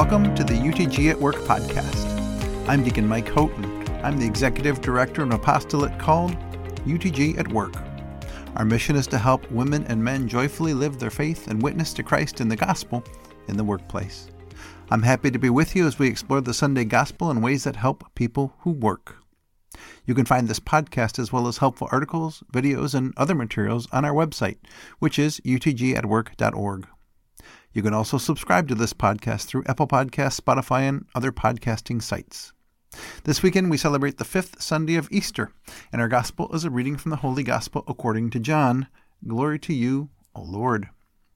Welcome to the UTG at Work podcast. I'm Deacon Mike Houghton. I'm the Executive Director of an apostolate called UTG at Work. Our mission is to help women and men joyfully live their faith and witness to Christ in the gospel in the workplace. I'm happy to be with you as we explore the Sunday gospel in ways that help people who work. You can find this podcast as well as helpful articles, videos, and other materials on our website, which is utgatwork.org. You can also subscribe to this podcast through Apple Podcasts, Spotify, and other podcasting sites. This weekend we celebrate the fifth Sunday of Easter, and our gospel is a reading from the Holy Gospel according to John. Glory to you, O Lord.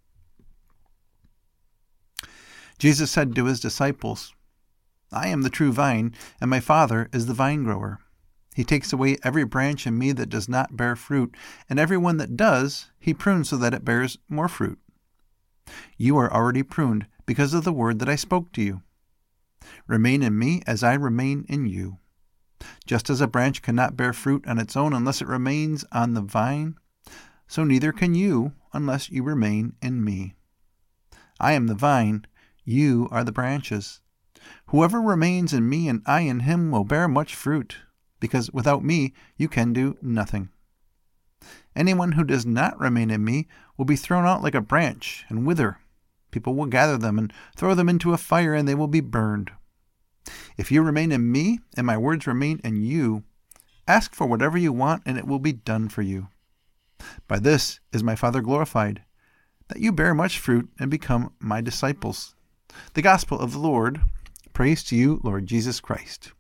Jesus said to his disciples, I am the true vine, and my Father is the vine grower. He takes away every branch in me that does not bear fruit, and every one that does, he prunes so that it bears more fruit. You are already pruned because of the word that I spoke to you. Remain in me as I remain in you. Just as a branch cannot bear fruit on its own unless it remains on the vine, so neither can you unless you remain in me. I am the vine, you are the branches. Whoever remains in me and I in him will bear much fruit, because without me you can do nothing. Anyone who does not remain in me will be thrown out like a branch and wither. People will gather them and throw them into a fire, and they will be burned. If you remain in me, and my words remain in you, ask for whatever you want, and it will be done for you. By this is my Father glorified, that you bear much fruit and become my disciples. The Gospel of the Lord. Praise to you, Lord Jesus Christ.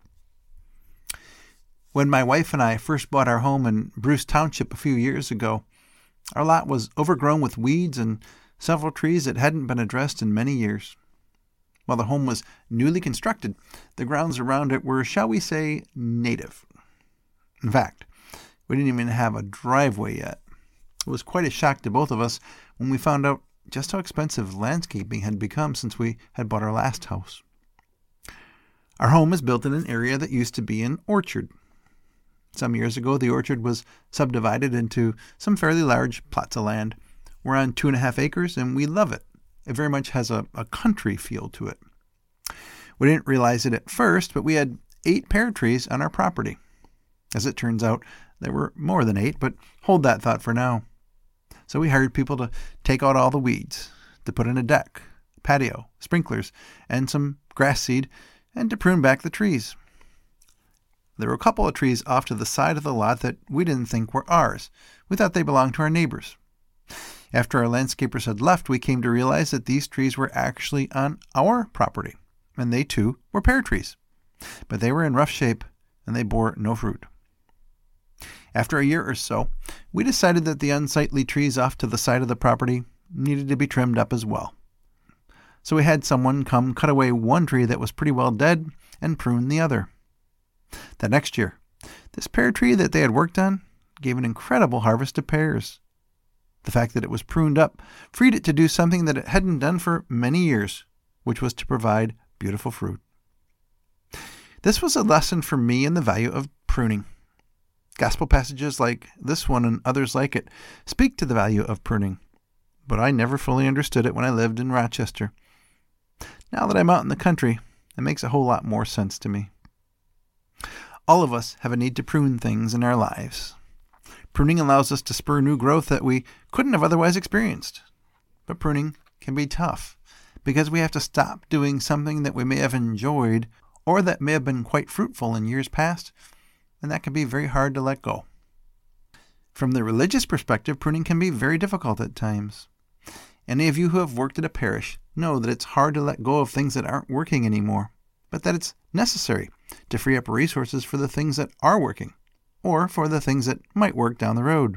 When my wife and I first bought our home in Bruce Township a few years ago, our lot was overgrown with weeds and several trees that hadn't been addressed in many years. While the home was newly constructed, the grounds around it were, shall we say, native. In fact, we didn't even have a driveway yet. It was quite a shock to both of us when we found out just how expensive landscaping had become since we had bought our last house. Our home is built in an area that used to be an orchard. Some years ago, the orchard was subdivided into some fairly large plots of land. We're on 2.5 acres, and we love it. It very much has a country feel to it. We didn't realize it at first, but we had 8 pear trees on our property. As it turns out, there were more than 8, but hold that thought for now. So we hired people to take out all the weeds, to put in a deck, patio, sprinklers, and some grass seed, and to prune back the trees. There were a couple of trees off to the side of the lot that we didn't think were ours. We thought they belonged to our neighbors. After our landscapers had left, we came to realize that these trees were actually on our property, and they too were pear trees. But they were in rough shape, and they bore no fruit. After a year or so, we decided that the unsightly trees off to the side of the property needed to be trimmed up as well. So we had someone come cut away one tree that was pretty well dead and prune the other. That next year, this pear tree that they had worked on gave an incredible harvest of pears. The fact that it was pruned up freed it to do something that it hadn't done for many years, which was to provide beautiful fruit. This was a lesson for me in the value of pruning. Gospel passages like this one and others like it speak to the value of pruning, but I never fully understood it when I lived in Rochester. Now that I'm out in the country, it makes a whole lot more sense to me. All of us have a need to prune things in our lives. Pruning allows us to spur new growth that we couldn't have otherwise experienced. But pruning can be tough because we have to stop doing something that we may have enjoyed or that may have been quite fruitful in years past, and that can be very hard to let go. From the religious perspective, pruning can be very difficult at times. Any of you who have worked at a parish know that it's hard to let go of things that aren't working anymore, but that it's necessary to free up resources for the things that are working, or for the things that might work down the road.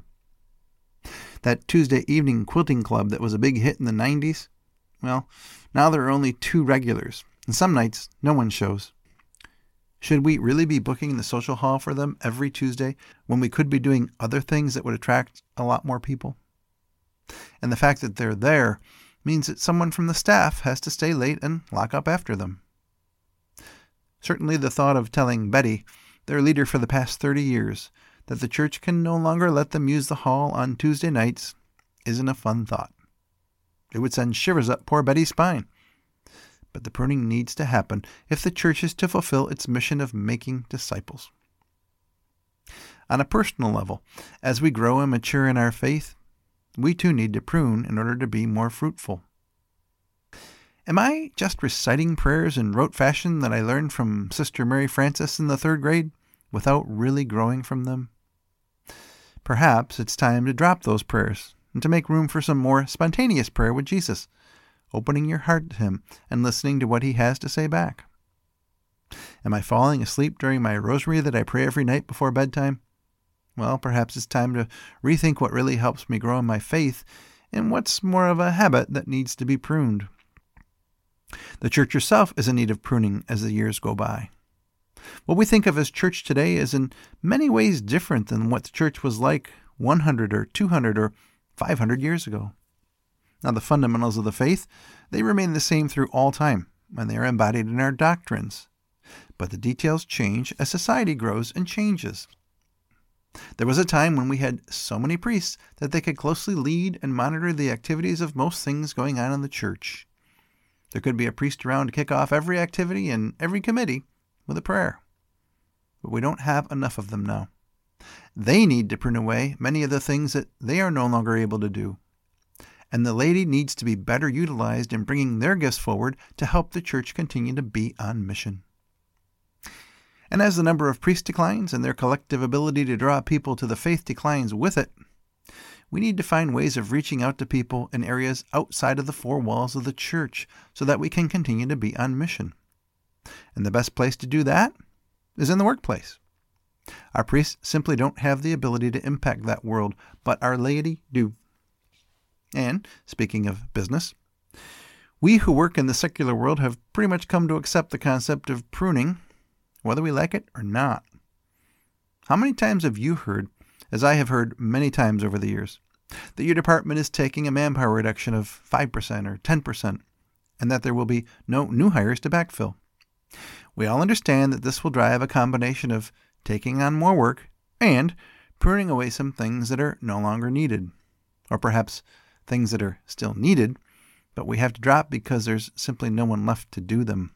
That Tuesday evening quilting club that was a big hit in the 90s, well, now there are only 2 regulars, and some nights no one shows. Should we really be booking the social hall for them every Tuesday when we could be doing other things that would attract a lot more people? And the fact that they're there means that someone from the staff has to stay late and lock up after them. Certainly the thought of telling Betty, their leader for the past 30 years, that the church can no longer let them use the hall on Tuesday nights isn't a fun thought. It would send shivers up poor Betty's spine. but the pruning needs to happen if the church is to fulfill its mission of making disciples. On a personal level, as we grow and mature in our faith, we too need to prune in order to be more fruitful. Am I just reciting prayers in rote fashion that I learned from Sister Mary Frances in the 3rd grade without really growing from them? Perhaps it's time to drop those prayers and to make room for some more spontaneous prayer with Jesus, opening your heart to Him and listening to what He has to say back. Am I falling asleep during my rosary that I pray every night before bedtime? Well, perhaps it's time to rethink what really helps me grow in my faith and what's more of a habit that needs to be pruned. The church herself is in need of pruning as the years go by. What we think of as church today is in many ways different than what the church was like 100 or 200 or 500 years ago. Now, the fundamentals of the faith, they remain the same through all time, and they are embodied in our doctrines. But the details change as society grows and changes. There was a time when we had so many priests that they could closely lead and monitor the activities of most things going on in the church. There could be a priest around to kick off every activity and every committee with a prayer. But we don't have enough of them now. They need to prune away many of the things that they are no longer able to do. And the laity needs to be better utilized in bringing their gifts forward to help the church continue to be on mission. And as the number of priests declines and their collective ability to draw people to the faith declines with it, we need to find ways of reaching out to people in areas outside of the 4 walls of the church so that we can continue to be on mission. And the best place to do that is in the workplace. Our priests simply don't have the ability to impact that world, but our laity do. And, speaking of business, we who work in the secular world have pretty much come to accept the concept of pruning, whether we like it or not. How many times have you heard, as I have heard many times over the years, that your department is taking a manpower reduction of 5% or 10%, and that there will be no new hires to backfill? We all understand that this will drive a combination of taking on more work and pruning away some things that are no longer needed, or perhaps things that are still needed, but we have to drop because there's simply no one left to do them.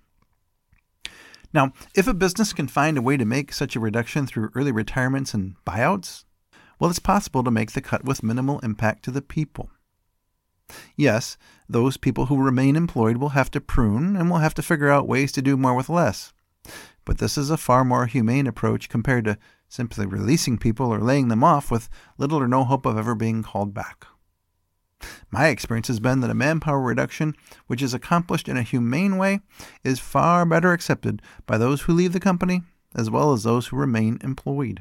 Now, if a business can find a way to make such a reduction through early retirements and buyouts, well, it's possible to make the cut with minimal impact to the people. Yes, those people who remain employed will have to prune and will have to figure out ways to do more with less. But this is a far more humane approach compared to simply releasing people or laying them off with little or no hope of ever being called back. My experience has been that a manpower reduction, which is accomplished in a humane way, is far better accepted by those who leave the company as well as those who remain employed.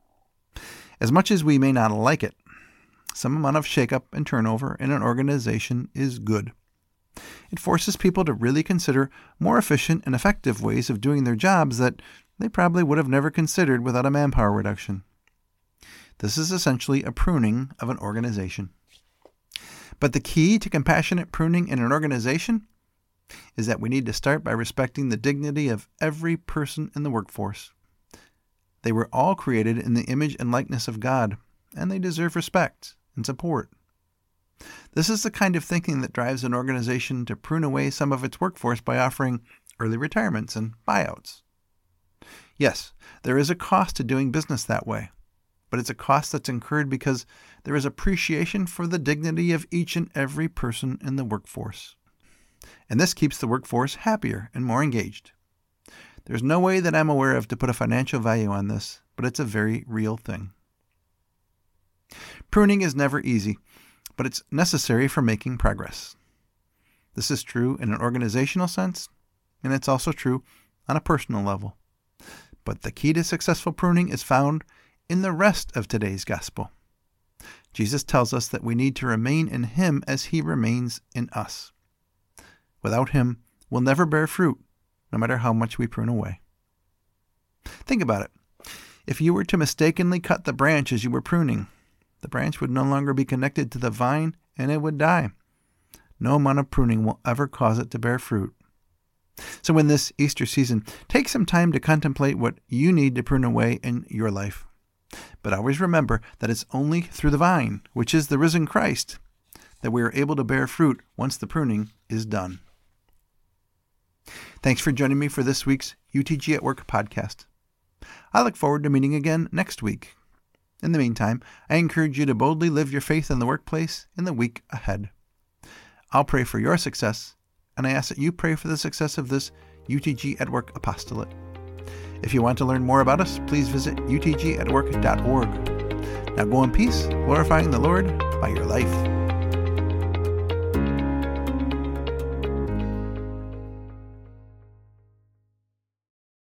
As much as we may not like it, some amount of shakeup and turnover in an organization is good. It forces people to really consider more efficient and effective ways of doing their jobs that they probably would have never considered without a manpower reduction. This is essentially a pruning of an organization. But the key to compassionate pruning in an organization is that we need to start by respecting the dignity of every person in the workforce. They were all created in the image and likeness of God, and they deserve respect and support. This is the kind of thinking that drives an organization to prune away some of its workforce by offering early retirements and buyouts. Yes, there is a cost to doing business that way, but it's a cost that's incurred because there is appreciation for the dignity of each and every person in the workforce. And this keeps the workforce happier and more engaged. There's no way that I'm aware of to put a financial value on this, but it's a very real thing. Pruning is never easy, but it's necessary for making progress. This is true in an organizational sense, and it's also true on a personal level. But the key to successful pruning is found in the rest of today's gospel. Jesus tells us that we need to remain in Him as He remains in us. Without Him, we'll never bear fruit, no matter how much we prune away. Think about it. If you were to mistakenly cut the branch as you were pruning, the branch would no longer be connected to the vine and it would die. No amount of pruning will ever cause it to bear fruit. So in this Easter season, take some time to contemplate what you need to prune away in your life. But always remember that it's only through the vine, which is the risen Christ, that we are able to bear fruit once the pruning is done. Thanks for joining me for this week's UTG at Work podcast. I look forward to meeting again next week. In the meantime, I encourage you to boldly live your faith in the workplace in the week ahead. I'll pray for your success, and I ask that you pray for the success of this UTG at Work apostolate. If you want to learn more about us, please visit utgatwork.org. Now go in peace, glorifying the Lord by your life.